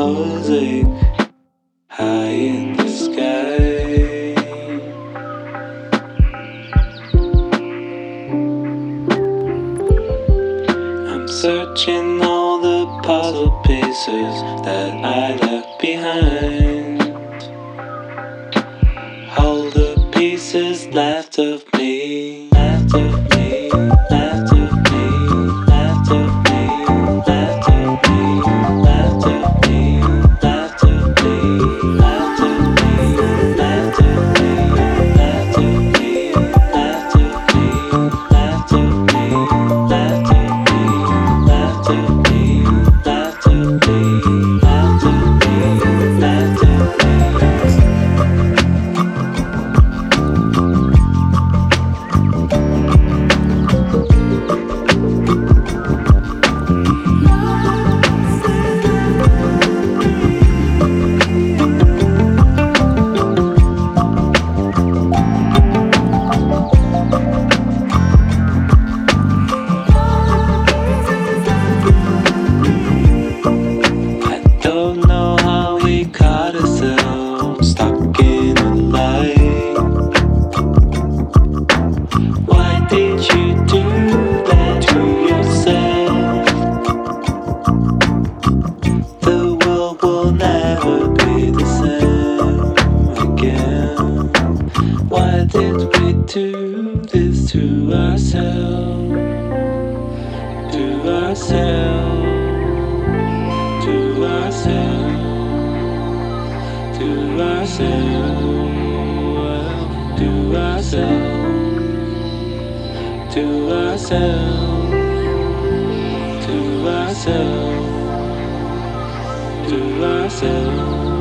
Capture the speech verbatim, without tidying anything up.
mosaic high in the sky. I'm searching all the puzzle pieces that I left behind. All the pieces left of me, left of me, left of me, left of me, left of me, left of me, left of me, left of me, left of me, left of me, left of me, left of me, left of me, left of me, left of me, left of me, left of me. Don't know how we caught ourselves stuck in a lie. Why did you do that to yourself? The world will never be the same again. Why did we do this to ourselves? To ourselves. To ourselves, to ourselves, to ourselves, to ourselves, to ourselves, to ourselves.